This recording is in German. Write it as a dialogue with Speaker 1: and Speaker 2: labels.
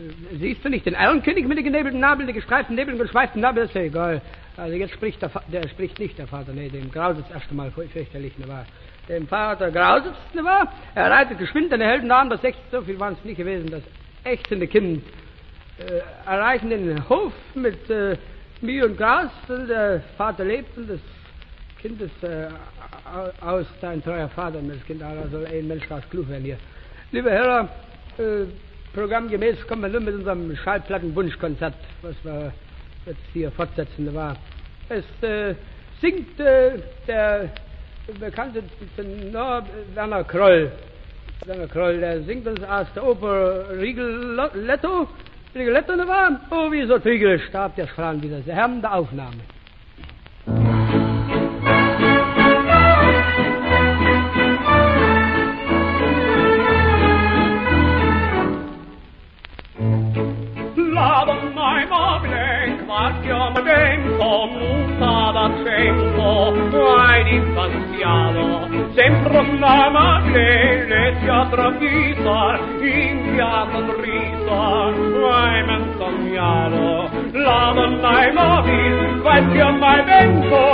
Speaker 1: Siehst du nicht den Erlenkönig mit den genebelten Nabel, den gestreiften Nebel, den geschweiften Nabel? Das ist ja egal. Also jetzt spricht der spricht nicht der Vater, nee, dem Grausitz erst einmal fürchterlich, ne wahr? Dem Vater Grausitz, ne wahr? Er reitet geschwind eine Heldenarm, das echt, so viel waren es nicht gewesen, das ächzende Kind. Erreichen den Hof mit Mühe und Gras, und der Vater lebt und das Kind ist aus, dein treuer Vater, und das Kind soll ein Mensch raus klug werden hier. Lieber Hörer, programmgemäß kommen wir nun mit unserem Schallplatten-Wunschkonzert, was wir jetzt hier fortsetzen, war. Es singt der bekannte Tenor Werner Kroll. Werner Kroll, der singt uns aus der Oper Rigoletto, ne war? Oh, wie so Triegel starb der Schran wieder. Der Herr der Aufnahme.
Speaker 2: Chiama tempo, muta d'accento, guai di fanziano, sempre una madre le si attraversa, in via sonrisa, guai menzognano, la donna è mobile, quel chiama tempo,